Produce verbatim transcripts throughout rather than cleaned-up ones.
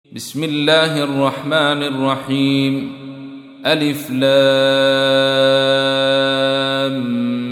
بسم الله الرحمن الرحيم. ألف لام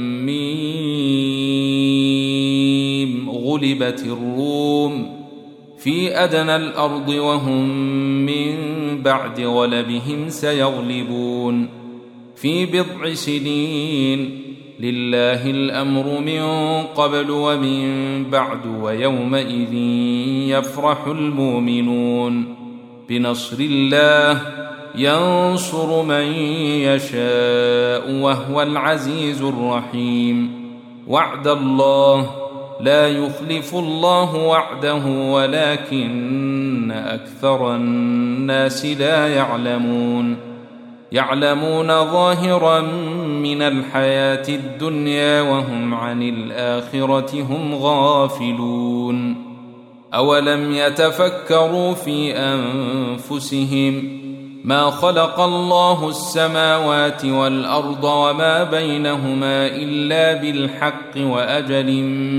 ميم. غلبت الروم في أدنى الأرض وهم من بعد غلبهم سيغلبون في بضع سنين. لله الأمر من قبل ومن بعد ويومئذ يفرح المؤمنون بنصر الله ينصر من يشاء وهو العزيز الرحيم. وعد الله لا يخلف الله وعده ولكن أكثر الناس لا يعلمون. يعلمون ظاهرا من الحياة الدنيا وهم عن الآخرة هم غافلون. أولم يتفكروا في أنفسهم ما خلق الله السماوات والأرض وما بينهما إلا بالحق وأجل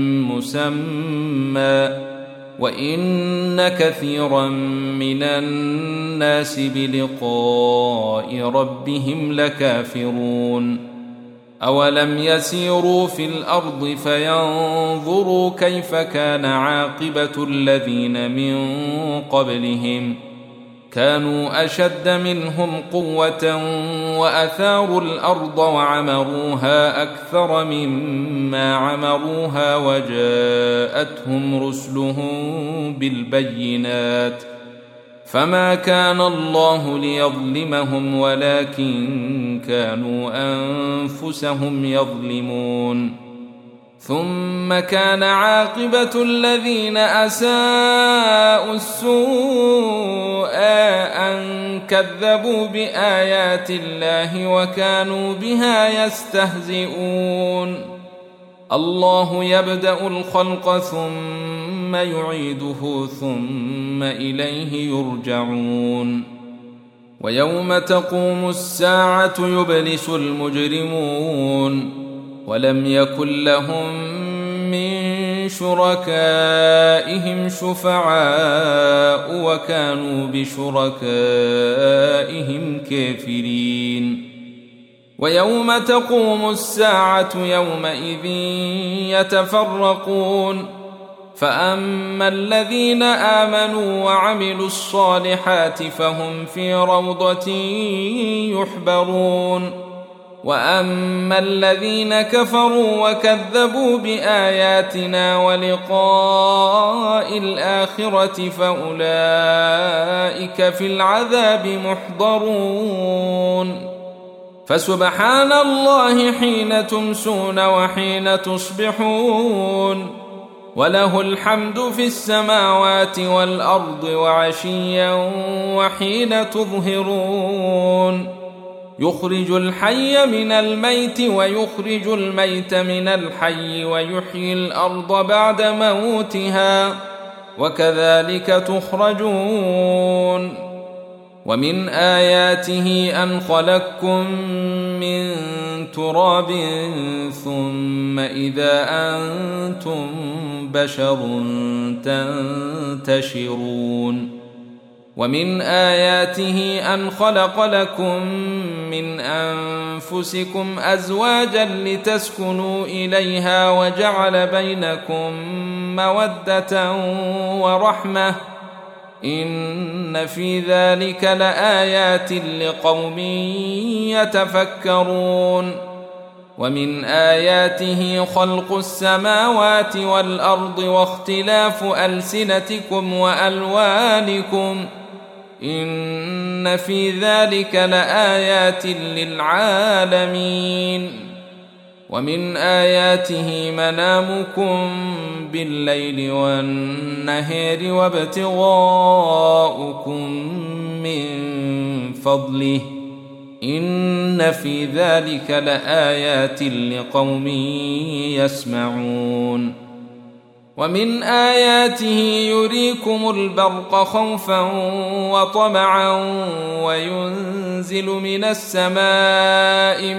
مسمى وإن كثيرا من الناس بلقاء ربهم لكافرون. أولم يسيروا في الأرض فينظروا كيف كان عاقبة الذين من قبلهم كانوا أشد منهم قوة وأثاروا الأرض وعمروها أكثر مما عمروها وجاءتهم رسلهم بالبينات فما كان الله ليظلمهم ولكن كانوا أنفسهم يظلمون. ثم كان عاقبة الذين أساءوا السوء أن كذبوا بآيات الله وكانوا بها يستهزئون. الله يبدأ الخلق ثم يعيده ثم إليه يرجعون. ويوم تقوم الساعة يبلس المجرمون ولم يكن لهم من شركائهم شفعاء وكانوا بشركائهم كافرين. ويوم تقوم الساعة يومئذ يتفرقون فأما الذين آمنوا وعملوا الصالحات فهم في روضة يحبرون وأما الذين كفروا وكذبوا بآياتنا ولقاء الآخرة فأولئك في العذاب محضرون. فسبحان الله حين تمسون وحين تصبحون وله الحمد في السماوات والأرض وعشيا وحين تظهرون. يخرج الحي من الميت ويخرج الميت من الحي ويحيي الأرض بعد موتها وكذلك تخرجون. ومن آياته أن خلقكم من تراب ثم إذا أنتم بشر تنتشرون. ومن آياته أن خلق لكم من أنفسكم أزواجا لتسكنوا إليها وجعل بينكم مودة ورحمة إن في ذلك لآيات لقوم يتفكرون. ومن آياته خلق السماوات والأرض واختلاف ألسنتكم وألوانكم إن في ذلك لآيات للعالمين. ومن آياته منامكم بالليل والنهار وابتغاؤكم من فضله إن في ذلك لآيات لقوم يسمعون. ومن آياته يريكم البرق خوفا وطمعا وينزل من السماء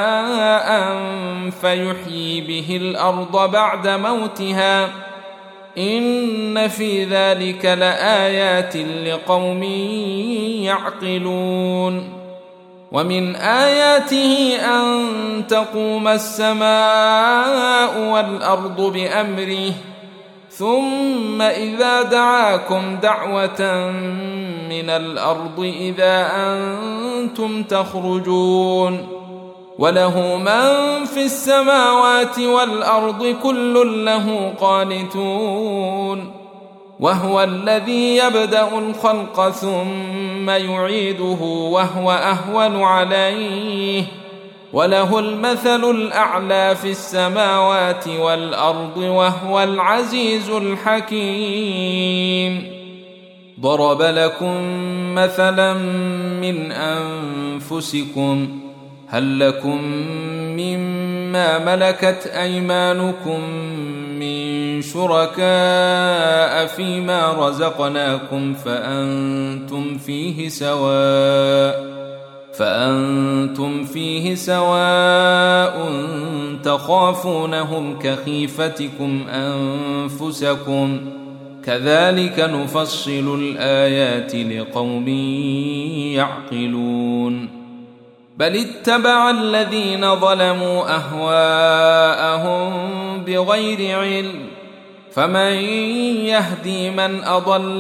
ماء فيحيي به الأرض بعد موتها إن في ذلك لآيات لقوم يعقلون ومن آياته أن تقوم السماء والأرض بأمره ثم إذا دعاكم دعوة من الأرض إذا أنتم تخرجون وله من في السماوات والأرض كل له قانتون وهو الذي يبدأ الخلق ثم يعيده وهو أهون عليه وله المثل الأعلى في السماوات والأرض وهو العزيز الحكيم ضرب لكم مثلا من أنفسكم هل لكم مما ملكت أيمانكم من شركاء فيما رزقناكم فأنتم فيه سواء فأنتم فيه سواء تخافونهم كخيفتكم أنفسكم كذلك نفصل الآيات لقوم يعقلون بل اتبع الذين ظلموا أهواءهم بغير علم فمن يهدي من أضل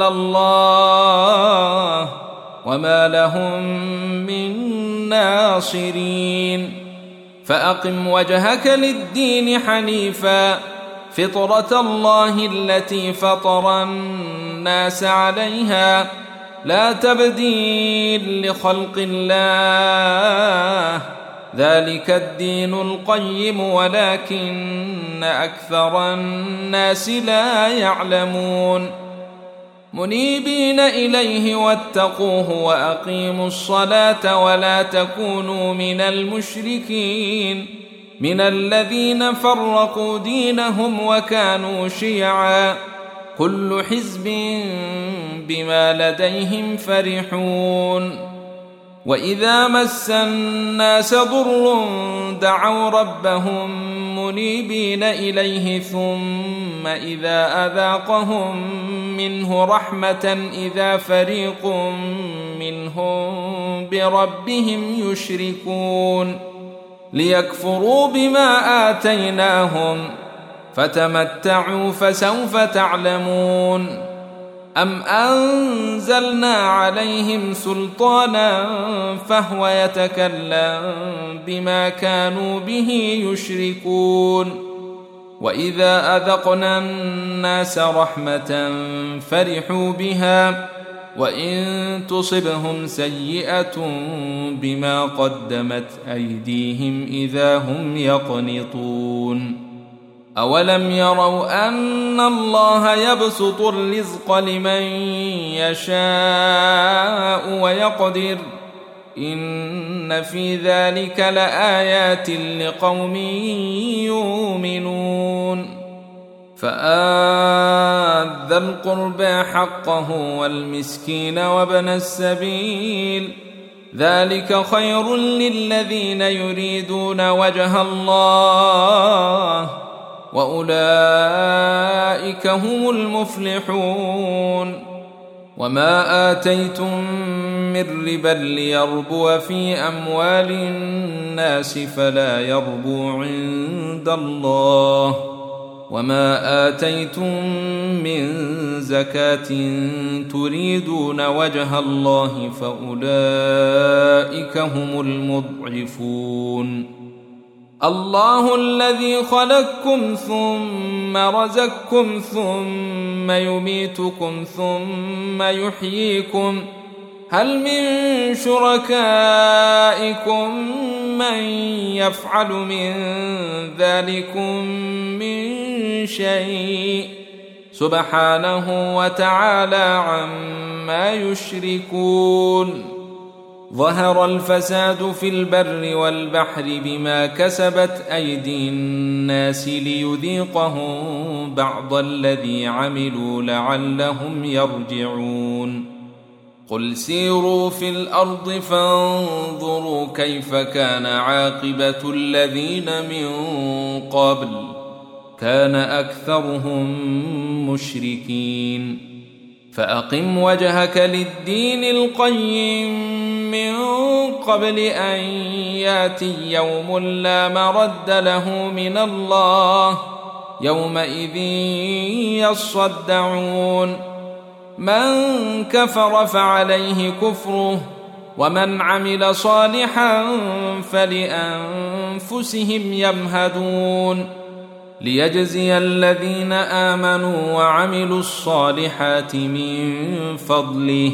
الله وما لهم من ناصرين فأقم وجهك للدين حنيفا فطرة الله التي فطر الناس عليها لا تبديل لخلق الله ذلك الدين القيم ولكن أكثر الناس لا يعلمون منيبين إليه واتقوه وأقيموا الصلاة ولا تكونوا من المشركين من الذين فرقوا دينهم وكانوا شيعا كل حزب بما لديهم فرحون وإذا مس الناس ضر دعوا ربهم منيبين إليه ثم إذا أذاقهم منه رحمة إذا فريق منهم بربهم يشركون ليكفروا بما آتيناهم فتمتعوا فسوف تعلمون أم أنزلنا عليهم سلطانا فهو يتكلم بما كانوا به يشركون وإذا أذقنا الناس رحمة فرحوا بها وإن تصبهم سيئة بما قدمت أيديهم إذا هم يقنطون أولم يروا أن الله يبسط الرزق لمن يشاء ويقدر إن في ذلك لآيات لقوم يؤمنون فآت ذا القربى حقه والمسكين وابن السبيل ذلك خير للذين يريدون وجه الله وأولئك هم المفلحون وما آتيتم من ربا ليربو في أموال الناس فلا يربو عند الله وما آتيتم من زكاة تريدون وجه الله فأولئك هم المضعفون الله الذي خلقكم ثم رزقكم ثم يميتكم ثم يحييكم هل من شركائكم من يفعل من ذلكم من شيء سبحانه وتعالى عما يشركون ظهر الفساد في البر والبحر بما كسبت أيدي الناس ليذيقهم بعض الذي عملوا لعلهم يرجعون قل سيروا في الأرض فانظروا كيف كان عاقبة الذين من قبل كان أكثرهم مشركين فأقم وجهك للدين القيم من قبل أن ياتي يوم لا مرد له من الله يومئذ يصدعون من كفر فعليه كفره ومن عمل صالحا فلأنفسهم يمهدون ليجزي الذين آمنوا وعملوا الصالحات من فضله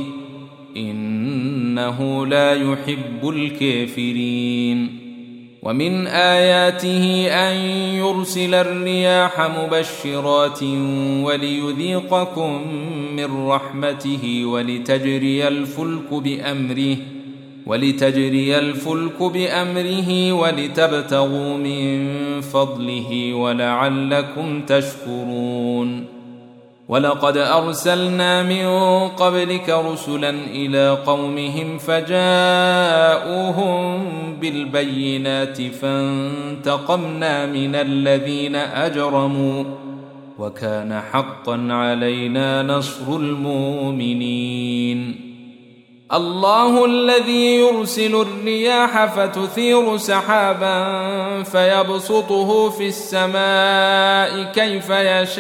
إنه لا يحب الكافرين ومن آياته أن يرسل الرياح مبشرات وليذيقكم من رحمته ولتجري الفلك بأمره ولتجري الفلك بأمره ولتبتغوا من فضله ولعلكم تشكرون ولقد أرسلنا من قبلك رسلا إلى قومهم فجاءوهم بالبينات فانتقمنا من الذين أجرموا وكان حقا علينا نصر المؤمنين الله الذي يرسل الرياح فتثير سحابا فيبسطه في السماء كيف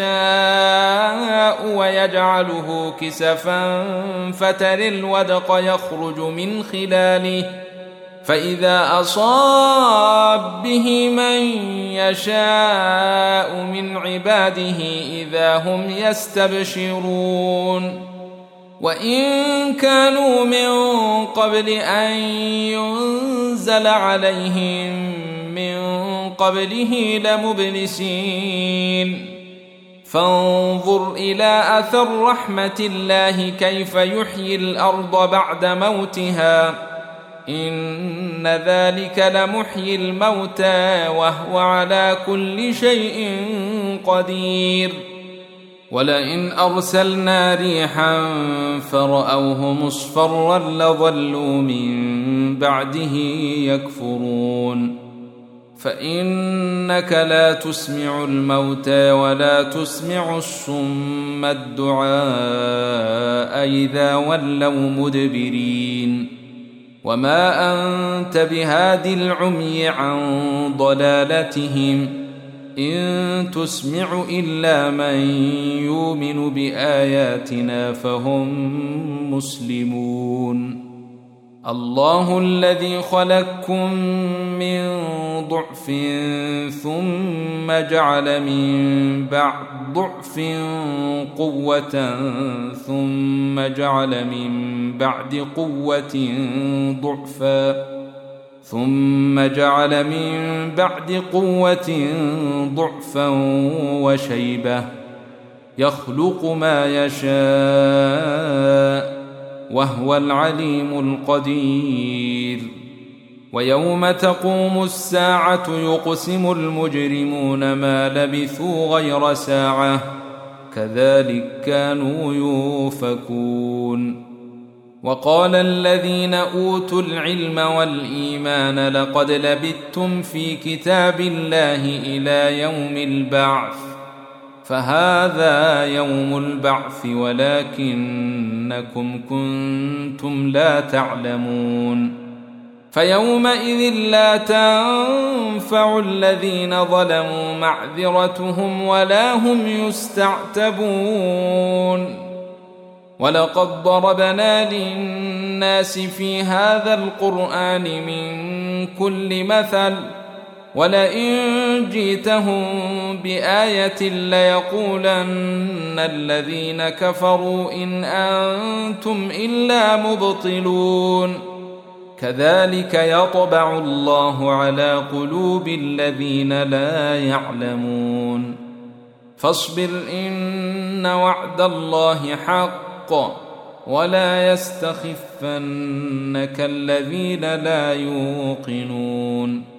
يشاء ويجعله كسفا فترى الودق يخرج من خلاله فإذا أصاب به من يشاء من عباده إذا هم يستبشرون وإن كانوا من قبل أن ينزل عليهم من قبله لمبلسين فانظر إلى أثر رحمة الله كيف يحيي الأرض بعد موتها إن ذلك لمحيي الموتى وهو على كل شيء قدير ولئن أرسلنا ريحا فرأوه مصفرا لظلوا من بعده يكفرون فإنك لا تسمع الموتى ولا تسمع الصم الدعاء إذا ولوا مدبرين وما أنت بهاد العمي عن ضلالتهم إن تسمع إلا من يؤمن بآياتنا فهم مسلمون الله الذي خلقكم من ضعف ثم جعل من بعد ضعف قوة ثم جعل من بعد قوة ضعفا ثم جعل من بعد قوة ضعفا وشيبة يخلق ما يشاء وهو العليم القدير ويوم تقوم الساعة يقسم المجرمون ما لبثوا غير ساعة كذلك كانوا يؤفكون وقال الذين أوتوا العلم والإيمان لقد لبثتم في كتاب الله إلى يوم البعث فهذا يوم البعث ولكنكم كنتم لا تعلمون فيومئذ لا تنفع الذين ظلموا معذرتهم ولا هم يستعتبون ولقد ضربنا للناس في هذا القرآن من كل مثل ولئن جئتهم بآية ليقولن الذين كفروا إن أنتم إلا مبطلون كذلك يطبع الله على قلوب الذين لا يعلمون فاصبر إن وعد الله حق ولا يستخفنك الذين لا يوقنون